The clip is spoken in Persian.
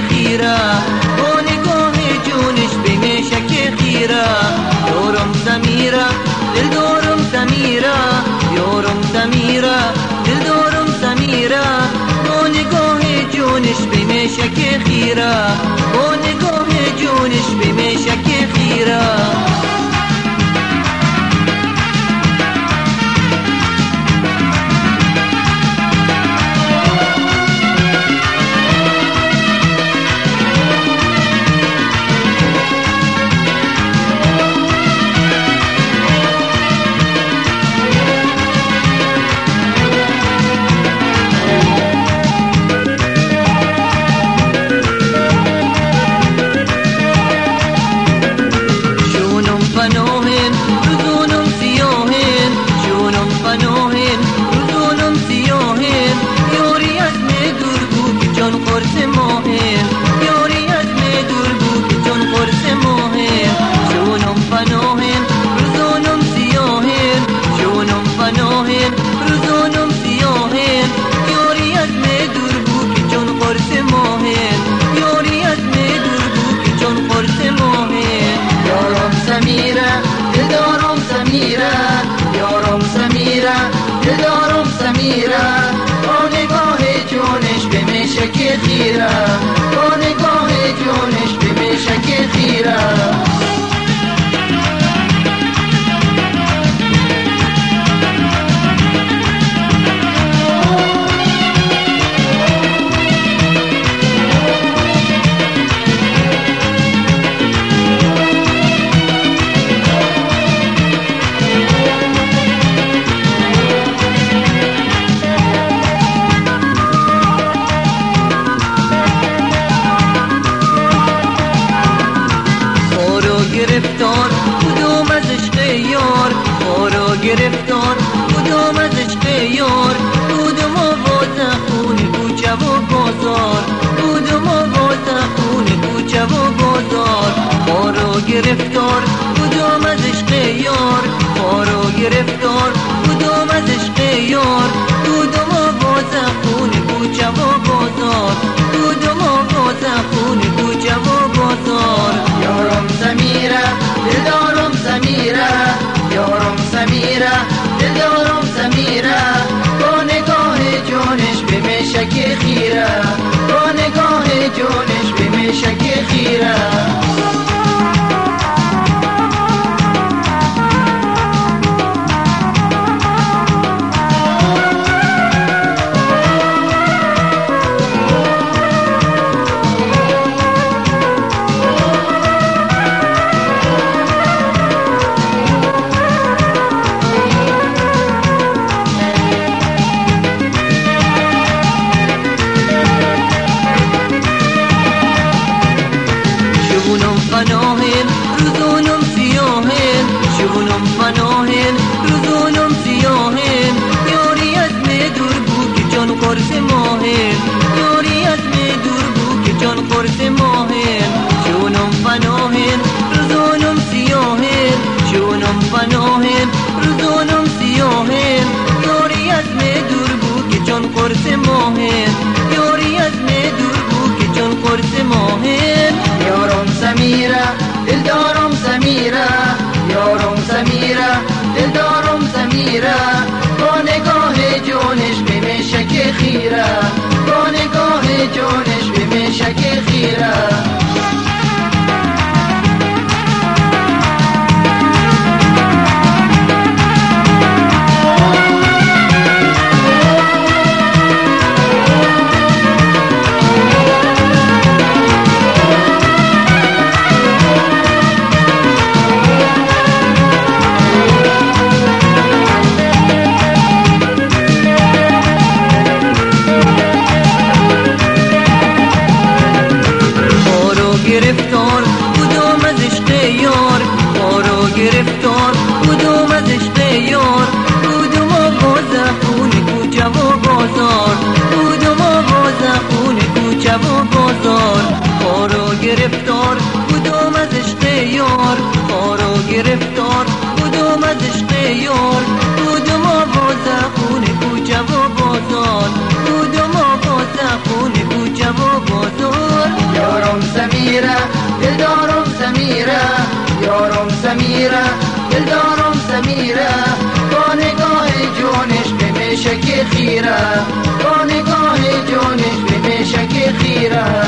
خیره با نگاه جونش بمیشه که خیره یارم سمیره دل دارم سمیره یارم سمیره دل دارم سمیره با نگاه جونش بمیشه که خیره با نگاه جونش بمیشه که خیره دلدارم سمیره با نگاه جونش بمیشه که خیره با نگاه جونش بمیشه که خیره گرفتار کدوم از عشق یار خارا گرفتار کدوم از عشق یار کدوم آواز خون کوچه و بازار کدوم آواز خون کوچه و بازار خارا گرفتار کدوم از عشق یار خارا گرفتار کدوم از عشق یار کدوم آواز خون کوچه و بازار کدوم آواز خون کوچه و بازار یارم سمیره دلدارم سمیره یارم سمیره دلدارم سمیره با نگاه جونش بمیشه که خیره با نگاه جونش بمیشه که خیره پناهن روزونم سیاهن شونم پناهن روزونم سیاهن یاری از می دور بو که جان قرص ماهن یاری از می دور بو که جان قرص ماهن شونم پناهن روزونم سیاهن شونم پناهن روزونم سیاهن یاری از می دور بو که جان قرص ماهن یاری از می دور بو که جان قرص ماهن یارم سمیره دلدارم سمیره یارم سمیره دلدارم سمیره با نگاه جونش بمیشه که خیره با نگاه جونش بمیشه که خیره گرفتار کدوم از عشق یار خارا گرفتار کدوم از عشق یار کدوم آواز خون کوچه و بازار کدوم آواز خون کوچه و بازار خارا گرفتار کدوم از عشق یار خارا گرفتار کدوم از عشق یار کدوم آواز خون کوچه و بازار کدوم آواز خون کوچه و بازار خیره با نگاه جانش به مشک خیره